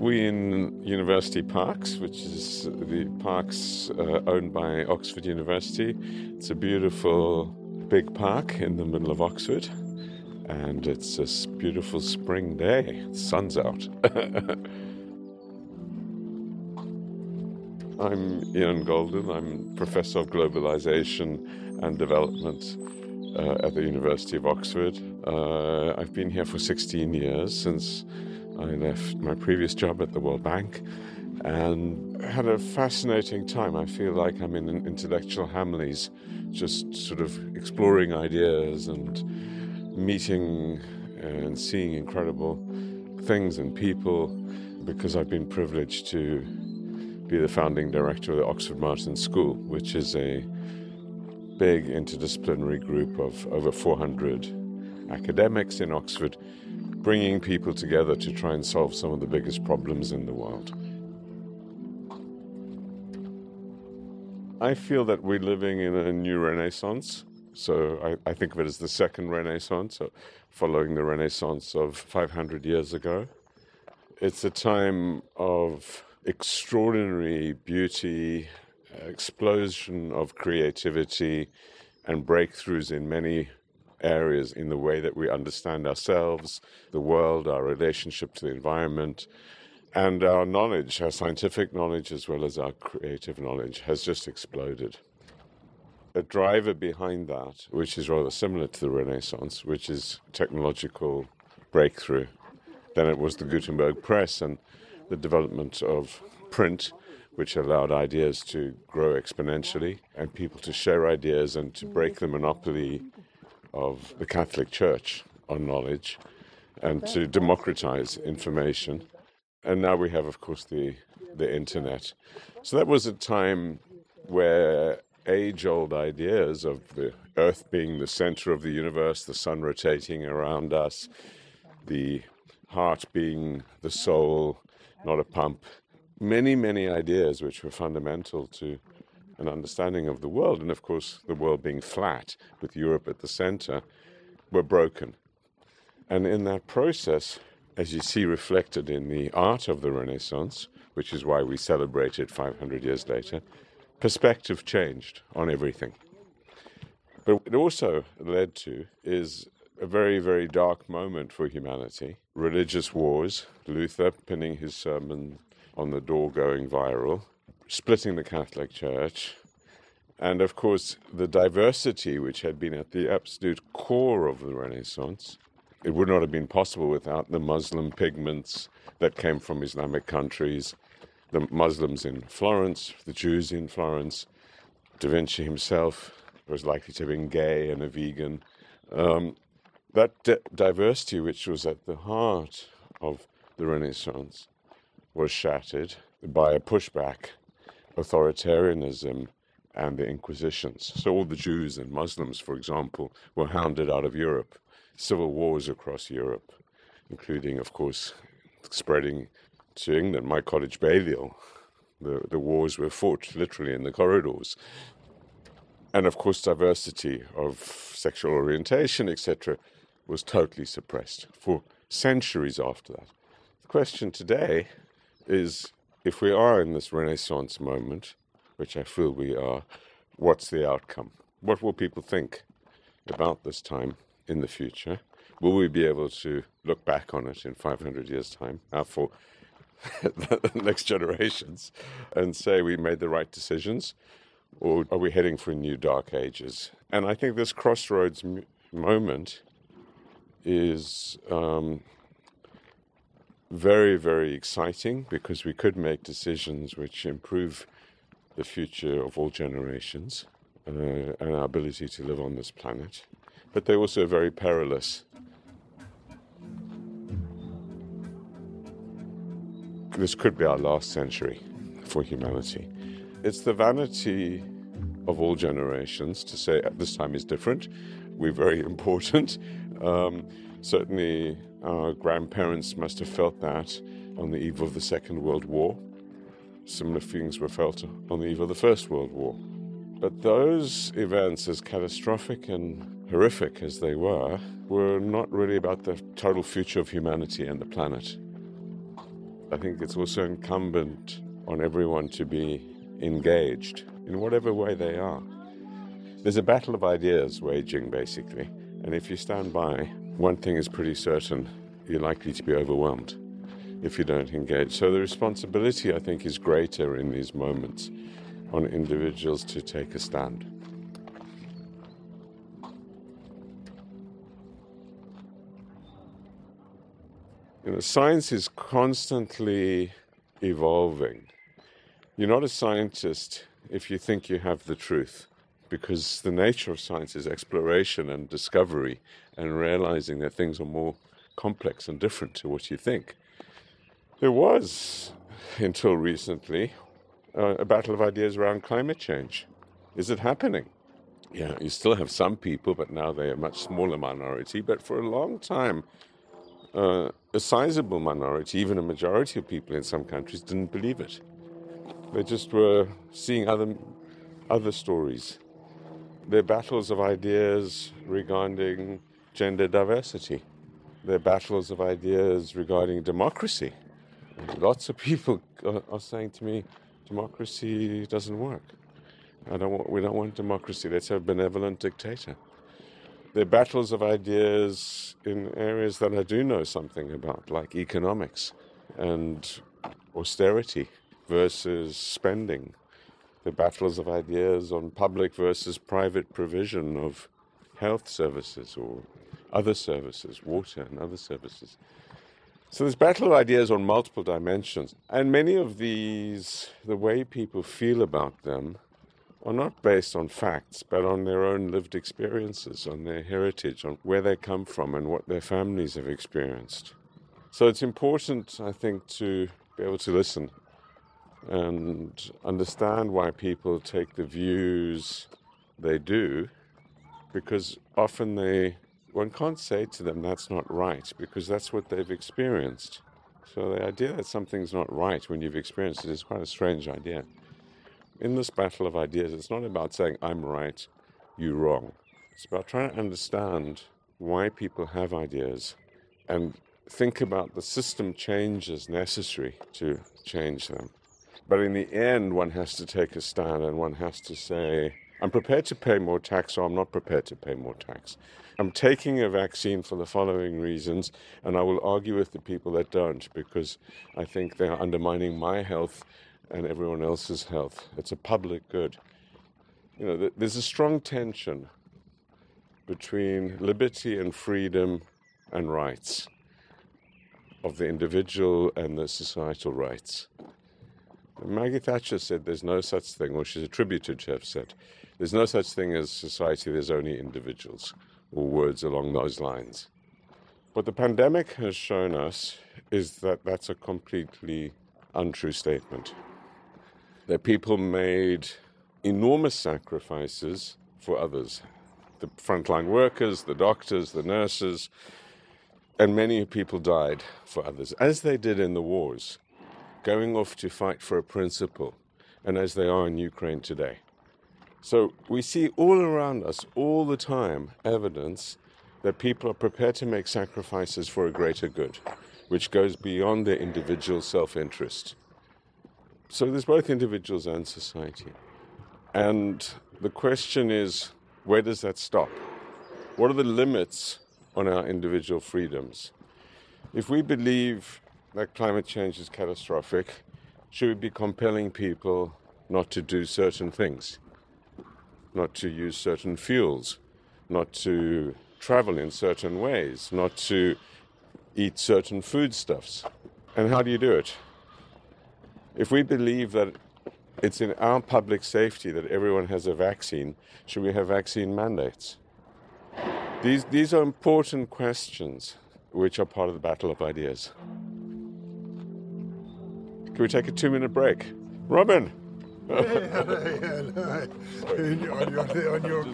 We're in University Parks, which is the parks owned by Oxford University. It's a beautiful big park in the middle of Oxford, and it's a beautiful spring day. The sun's out. I'm Ian Golden. I'm Professor of Globalization and Development at the University of Oxford. I've been here for 16 years, since I left my previous job at the World Bank, and had a fascinating time. I feel like I'm in an intellectual Hamleys, just sort of exploring ideas and meeting and seeing incredible things and people, because I've been privileged to be the founding director of the Oxford Martin School, which is a big interdisciplinary group of over 400 academics in Oxford, bringing people together to try and solve some of the biggest problems in the world. I feel that we're living in a new Renaissance. So I think of it as the second Renaissance, following the Renaissance of 500 years ago. It's a time of extraordinary beauty, explosion of creativity, and breakthroughs in many areas in the way that we understand ourselves, the world, our relationship to the environment, and our knowledge, our scientific knowledge as well as our creative knowledge, has just exploded. A driver behind that, which is rather similar to the Renaissance, which is technological breakthrough. Then it was the Gutenberg press and the development of print, which allowed ideas to grow exponentially and people to share ideas and to break the monopoly of the Catholic Church on knowledge and to democratize information. And now we have, of course, the internet. So that was a time where age-old ideas of the Earth being the center of the universe, the sun rotating around us, the heart being the soul, not a pump, many, many ideas which were fundamental to an understanding of the world, and of course the world being flat with Europe at the center, were broken. And in that process, as you see reflected in the art of the Renaissance, which is why we celebrate it 500 years later, perspective changed on everything. But it also led to is a very, very dark moment for humanity. Religious wars, Luther pinning his sermon on the door going viral, splitting the Catholic Church, and of course the diversity which had been at the absolute core of the Renaissance. It would not have been possible without the Muslim pigments that came from Islamic countries, the Muslims in Florence, the Jews in Florence. Da Vinci himself was likely to have been gay and a vegan. That diversity, which was at the heart of the Renaissance, was shattered by a pushback, authoritarianism, and the Inquisitions. So all the Jews and Muslims, for example, were hounded out of Europe. Civil wars across Europe, including, of course, spreading to England. My cottage, Balliol, the wars were fought literally in the corridors. And, of course, diversity of sexual orientation, etc., was totally suppressed for centuries after that. The question today is, if we are in this Renaissance moment, which I feel we are, what's the outcome? What will people think about this time in the future? Will we be able to look back on it in 500 years' time, for the next generations, and say we made the right decisions? Or are we heading for new dark ages? And I think this crossroads moment is very, very exciting, because we could make decisions which improve the future of all generations and our ability to live on this planet. But they're also very perilous. This could be our last century for humanity. It's the vanity of all generations to say this time is different. We're very important. Certainly our grandparents must have felt that on the eve of the Second World War. Similar feelings were felt on the eve of the First World War. But those events, as catastrophic and horrific as they were not really about the total future of humanity and the planet. I think it's also incumbent on everyone to be engaged in whatever way they are. There's a battle of ideas waging, basically. And if you stand by, one thing is pretty certain: you're likely to be overwhelmed if you don't engage. So the responsibility, I think, is greater in these moments on individuals to take a stand. Science is constantly evolving. You're not a scientist if you think you have the truth, because the nature of science is exploration and discovery and realizing that things are more complex and different to what you think. There was, until recently, a battle of ideas around climate change. Is it happening? Yeah, you still have some people, but now they're a much smaller minority. But for a long time, a sizable minority, even a majority of people in some countries, didn't believe it. They just were seeing other stories. There are battles of ideas regarding gender diversity. There are battles of ideas regarding democracy. Lots of people are saying to me, democracy doesn't work. We don't want democracy. Let's have a benevolent dictator. There are battles of ideas in areas that I do know something about, like economics and austerity versus spending. There are battles of ideas on public versus private provision of health services or other services, water and other services. So there's battle of ideas on multiple dimensions. And many of these, the way people feel about them, are not based on facts, but on their own lived experiences, on their heritage, on where they come from and what their families have experienced. So it's important, I think, to be able to listen and understand why people take the views they do, because often one can't say to them that's not right, because that's what they've experienced. So the idea that something's not right when you've experienced it is quite a strange idea. In this battle of ideas, it's not about saying I'm right, you're wrong. It's about trying to understand why people have ideas and think about the system changes necessary to change them. But in the end, one has to take a stand and one has to say, I'm prepared to pay more tax or I'm not prepared to pay more tax. I'm taking a vaccine for the following reasons, and I will argue with the people that don't, because I think they are undermining my health and everyone else's health. It's a public good. There's a strong tension between liberty and freedom and rights of the individual and the societal rights. Maggie Thatcher said there's no such thing, or she's attributed to have said, there's no such thing as society, there's only individuals, or words along those lines. What the pandemic has shown us is that that's a completely untrue statement. That people made enormous sacrifices for others. The frontline workers, the doctors, the nurses, and many people died for others, as they did in the wars, going off to fight for a principle, and as they are in Ukraine today. So we see all around us, all the time, evidence that people are prepared to make sacrifices for a greater good, which goes beyond their individual self-interest. So there's both individuals and society. And the question is, where does that stop? What are the limits on our individual freedoms? If we believe that climate change is catastrophic, should we be compelling people not to do certain things? Not to use certain fuels, not to travel in certain ways, not to eat certain foodstuffs? And how do you do it? If we believe that it's in our public safety that everyone has a vaccine, should we have vaccine mandates? These are important questions which are part of the battle of ideas. Can we take a 2-minute break? Robin! On your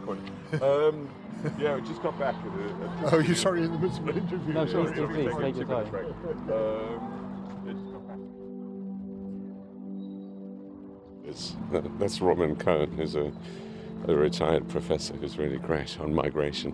yeah, we just got back. Oh, you're sorry in the midst of an interview. No, please, take your time. That's Robin Cohen, who's a retired professor who's really great on migration.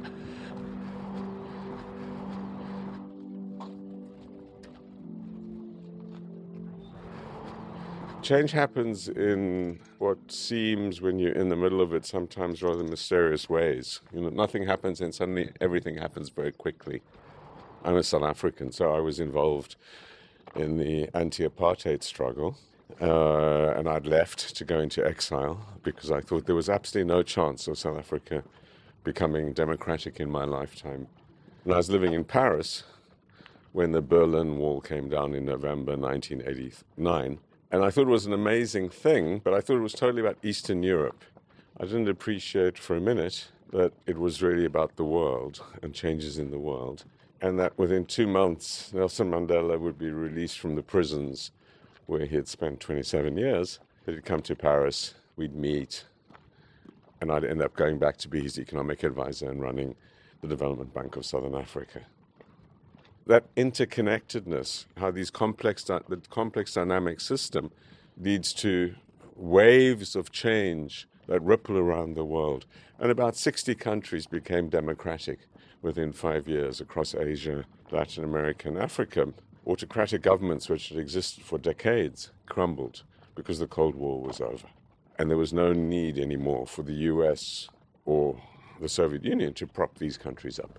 Change happens in what seems, when you're in the middle of it, sometimes rather mysterious ways. Nothing happens and suddenly everything happens very quickly. I'm a South African, so I was involved in the anti-apartheid struggle, and I'd left to go into exile because I thought there was absolutely no chance of South Africa becoming democratic in my lifetime. And I was living in Paris when the Berlin Wall came down in November 1989. And I thought it was an amazing thing, but I thought it was totally about Eastern Europe. I didn't appreciate for a minute that it was really about the world and changes in the world. And that within 2 months, Nelson Mandela would be released from the prisons where he had spent 27 years. He'd come to Paris, we'd meet, and I'd end up going back to be his economic advisor and running the Development Bank of Southern Africa. That interconnectedness, how the complex dynamic system leads to waves of change that ripple around the world. And about 60 countries became democratic within 5 years across Asia, Latin America, and Africa. Autocratic governments which had existed for decades crumbled because the Cold War was over. And there was no need anymore for the US or the Soviet Union to prop these countries up.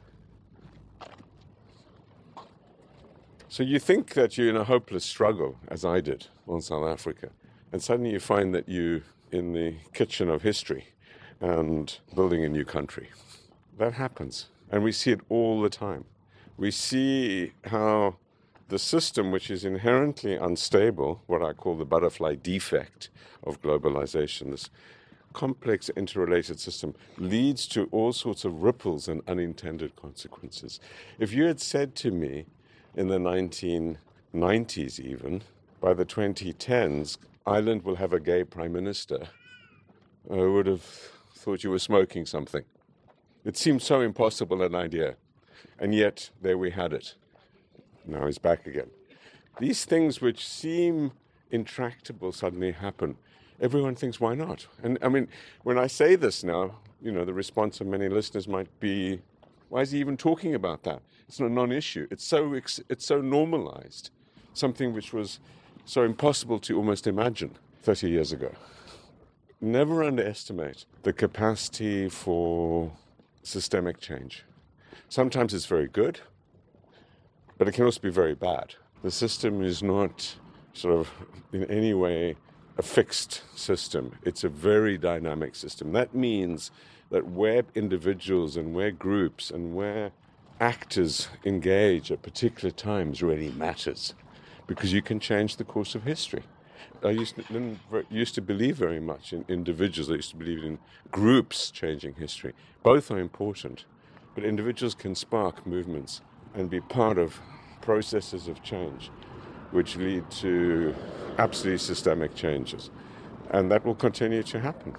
So you think that you're in a hopeless struggle, as I did on South Africa, and suddenly you find that you're in the kitchen of history and building a new country. That happens, and we see it all the time. We see how the system, which is inherently unstable, what I call the butterfly defect of globalization, this complex interrelated system, leads to all sorts of ripples and unintended consequences. If you had said to me in the 1990s even, by the 2010s, Ireland will have a gay prime minister, I would have thought you were smoking something. It seemed so impossible an idea, and yet there we had it. Now he's back again. These things which seem intractable suddenly happen. Everyone thinks, why not? And I mean, when I say this now, the response of many listeners might be, why is he even talking about that? It's a non-issue. It's so normalized, something which was so impossible to almost imagine 30 years ago. Never underestimate the capacity for systemic change. Sometimes it's very good, but it can also be very bad. The system is not sort of in any way a fixed system. It's a very dynamic system. That means that where individuals and where groups and where actors engage at particular times really matters, because you can change the course of history. I used to believe very much in individuals. I used to believe in groups changing history. Both are important, but individuals can spark movements and be part of processes of change which lead to absolutely systemic changes. And that will continue to happen.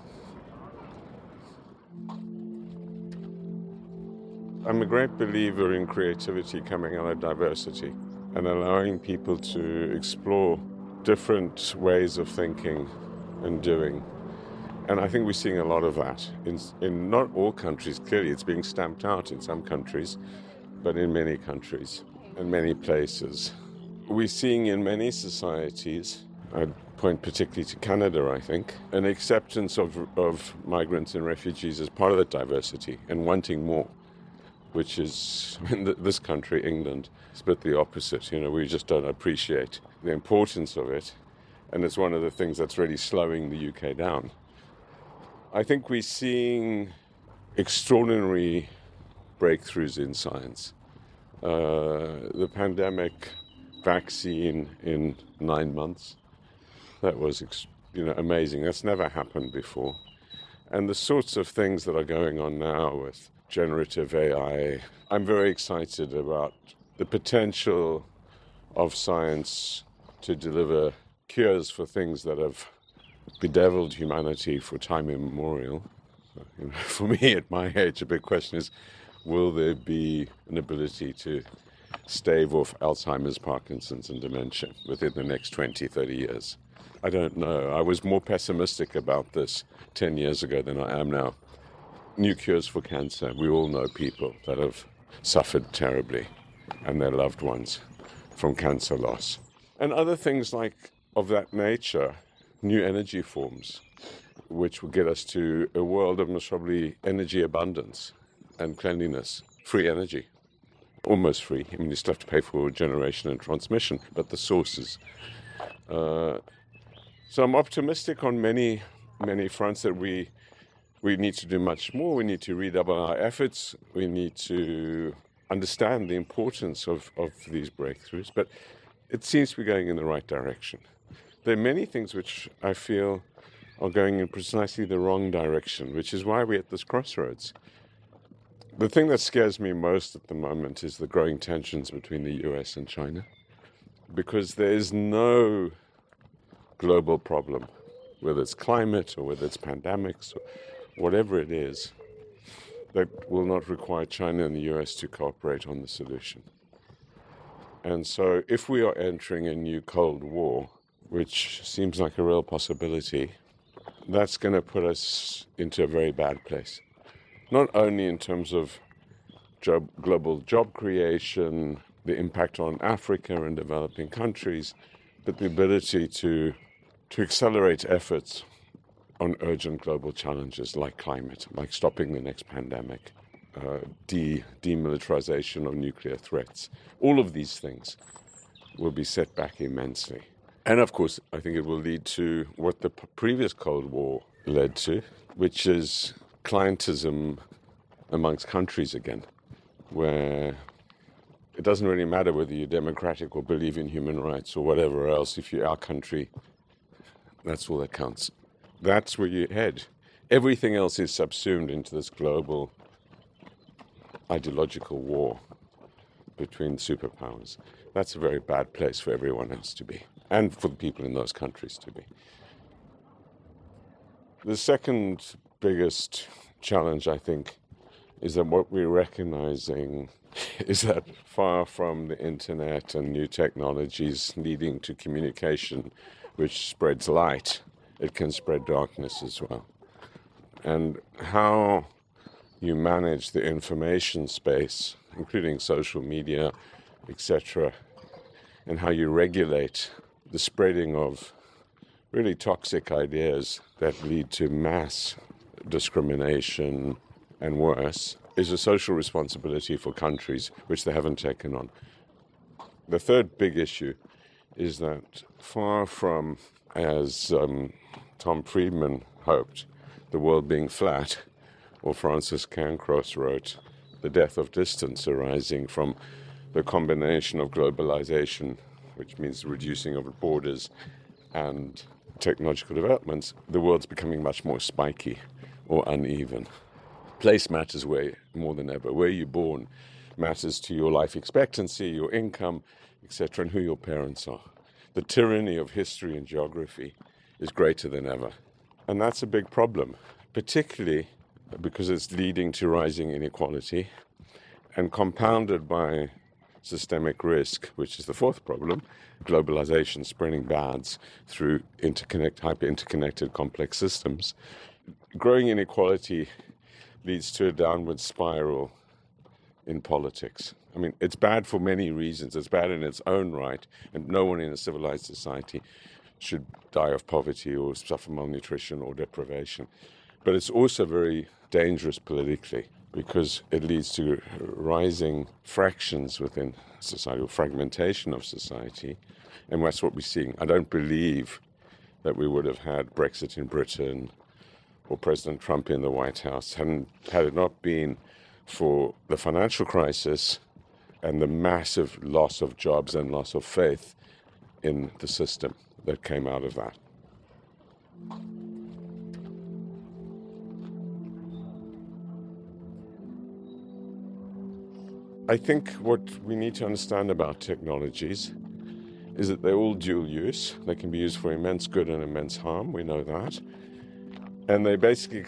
I'm a great believer in creativity coming out of diversity and allowing people to explore different ways of thinking and doing. And I think we're seeing a lot of that. In not all countries, clearly it's being stamped out in some countries, but in many countries and many places. We're seeing in many societies, I'd point particularly to Canada, I think, an acceptance of migrants and refugees as part of the diversity and wanting more, which is, in this country, England, it's a bit the opposite. We just don't appreciate the importance of it. And it's one of the things that's really slowing the UK down. I think we're seeing extraordinary breakthroughs in science. The pandemic vaccine in 9 months, that was amazing. That's never happened before. And the sorts of things that are going on now with generative AI, I'm very excited about the potential of science to deliver cures for things that have bedeviled humanity for time immemorial. For me, at my age, a big question is, will there be an ability to stave off Alzheimer's, Parkinson's, and dementia within the next 20, 30 years? I don't know. I was more pessimistic about this 10 years ago than I am now. New cures for cancer. We all know people that have suffered terribly, and their loved ones, from cancer loss. And other things of that nature. new energy forms, which will get us to a world of most probably energy abundance and cleanliness, free energy. Almost free. I mean, you still have to pay for generation and transmission, but the sources. So I'm optimistic on many fronts that we need to do much more. We need to redouble our efforts. We need to understand the importance of these breakthroughs. But it seems to be going in the right direction. There are many things which I feel are going in precisely the wrong direction, which is why we're at this crossroads. The thing that scares me most at the moment is the growing tensions between the US and China, because there is no global problem, whether it's climate or whether it's pandemics or whatever it is, that will not require China and the US to cooperate on the solution. And so if we are entering a new Cold War, which seems like a real possibility, that's going to put us into a very bad place. Not only in terms of global job creation, the impact on Africa and developing countries, but the ability to accelerate efforts on urgent global challenges like climate, like stopping the next pandemic, demilitarization of nuclear threats. All of these things will be set back immensely. And of course, I think it will lead to what the previous Cold War led to, which is clientism amongst countries again, where it doesn't really matter whether you're democratic or believe in human rights or whatever else. If you're our country, that's all that counts. That's where you head. Everything else is subsumed into this global ideological war between superpowers. That's a very bad place for everyone else to be, and for the people in those countries to be. The second biggest challenge, I think, is that what we're recognizing is that far from the internet and new technologies leading to communication which spreads light, it can spread darkness as well. And how you manage the information space, including social media, etc., and how you regulate the spreading of really toxic ideas that lead to mass discrimination and worse, is a social responsibility for countries which they haven't taken on. The third big issue is that far from, as Tom Friedman hoped, the world being flat, or Francis Cairncross wrote, the death of distance arising from the combination of globalization, which means reducing of borders, and technological developments, the world's becoming much more spiky or uneven. Place matters more than ever. Where you're born matters to your life expectancy, your income, etc., and who your parents are. The tyranny of history and geography is greater than ever. And that's a big problem, particularly because it's leading to rising inequality and compounded by systemic risk, which is the fourth problem, globalization spreading bads through hyper-interconnected complex systems. Growing inequality leads to a downward spiral in politics. I mean, it's bad for many reasons. It's bad in its own right, and no one in a civilized society should die of poverty or suffer malnutrition or deprivation. But it's also very dangerous politically because it leads to rising fractions within society, or fragmentation of society, and that's what we're seeing. I don't believe that we would have had Brexit in Britain or President Trump in the White House had it not been for the financial crisis and the massive loss of jobs and loss of faith in the system that came out of that. I think what we need to understand about technologies is that they're all dual use. They can be used for immense good and immense harm, we know that. And they basically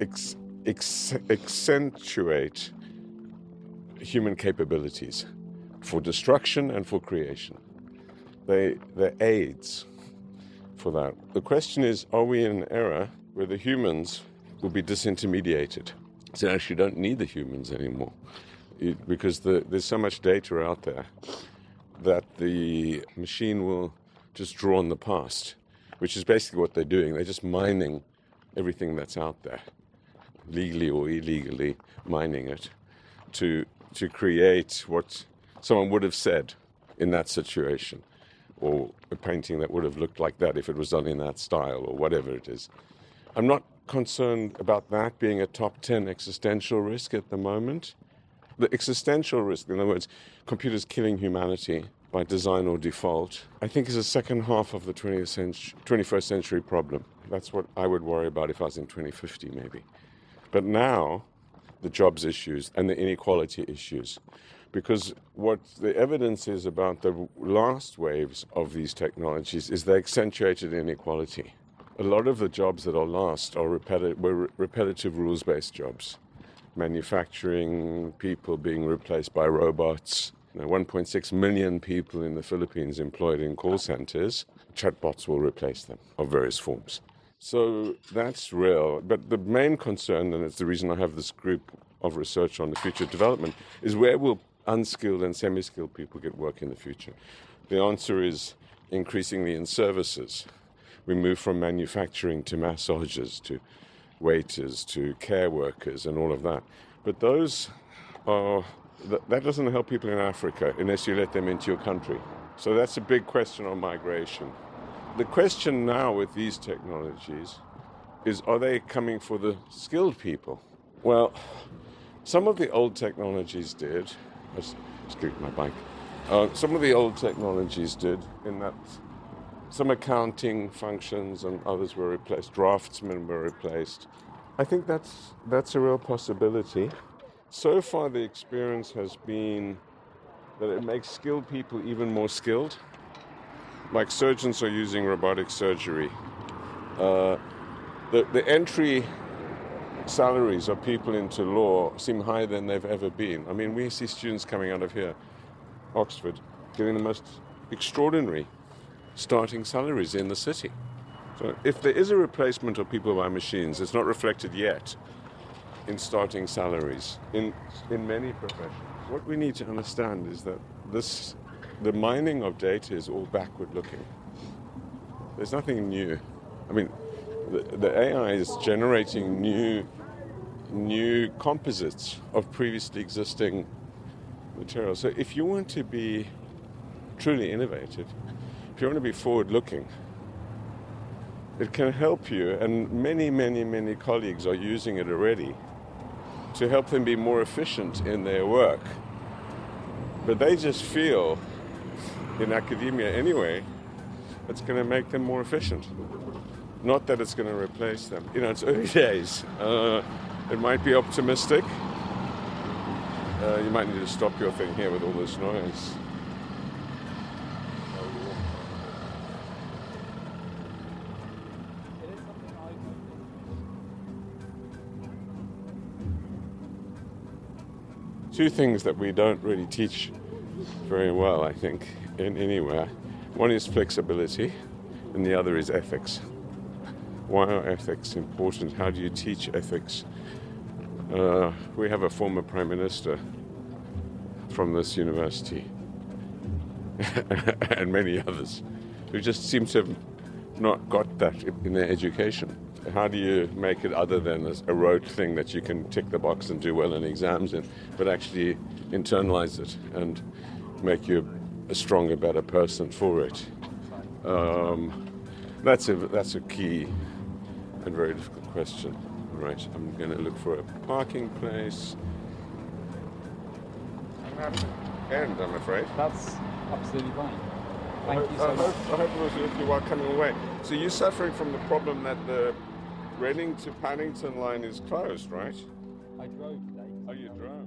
accentuate human capabilities for destruction and for creation. They're aids for that. The question is, are we in an era where the humans will be disintermediated? So you actually don't need the humans anymore. Because there's so much data out there that the machine will just draw on the past which is basically what they're doing. They're just mining everything that's out there, legally or illegally mining it, to create what someone would have said in that situation, or a painting that would have looked like that if it was done in that style, or whatever it is. I'm not concerned about that being a top 10 existential risk at the moment. The existential risk, in other words, computers killing humanity by design or default, I think is a second half of the 21st century problem. That's what I would worry about if I was in 2050 maybe. But now, the jobs issues and the inequality issues. Because what the evidence is about the last waves of these technologies is they accentuated inequality. A lot of the jobs that are lost are repetitive rules-based jobs. Manufacturing, people being replaced by robots. 1.6 million people in the Philippines employed in call centers. Chatbots will replace them of various forms. So that's real. But the main concern, and it's the reason I have this group of research on the future development, is where will unskilled and semi-skilled people get work in the future? The answer is increasingly in services. We move from manufacturing to massagers, to waiters, to care workers, and all of that. But that doesn't help people in Africa unless you let them into your country. So that's a big question on migration. The question now with these technologies is, are they coming for the skilled people? Well, some of the old technologies did. I scoot my bike. Some of the old technologies did, in that some accounting functions and others were replaced. Draftsmen were replaced. I think that's a real possibility. So far, the experience has been that it makes skilled people even more skilled. Like surgeons are using robotic surgery. The entry salaries of people into law seem higher than they've ever been. I mean, we see students coming out of here, Oxford, getting the most extraordinary starting salaries in the city. So if there is a replacement of people by machines, it's not reflected yet in starting salaries in many professions. What we need to understand is that the mining of data is all backward looking. There's nothing new. I mean, the AI is generating new composites of previously existing material. So if you want to be truly innovative, if you want to be forward-looking, it can help you, and many, many, many colleagues are using it already to help them be more efficient in their work. But they just feel, in academia anyway, it's going to make them more efficient. Not that it's going to replace them. It's early days. It might be optimistic. You might need to stop your thing here with all this noise. Two things that we don't really teach very well, I think, anywhere. One is flexibility, and the other is ethics. Why are ethics important? How do you teach ethics? We have a former prime minister from this university and many others who just seem to have not got that in their education. How do you make it other than a rote thing that you can tick the box and do well in exams in, but actually internalize it and make you a stronger, better person for it? That's a key and very difficult question. Right, I'm going to look for a parking place. I'm going to have to end, I'm afraid. That's absolutely fine. Thank you so much. I hope it was with you while coming away. So you're suffering from the problem that the Reading to Paddington line is closed, right? I drove today. Oh, you drove?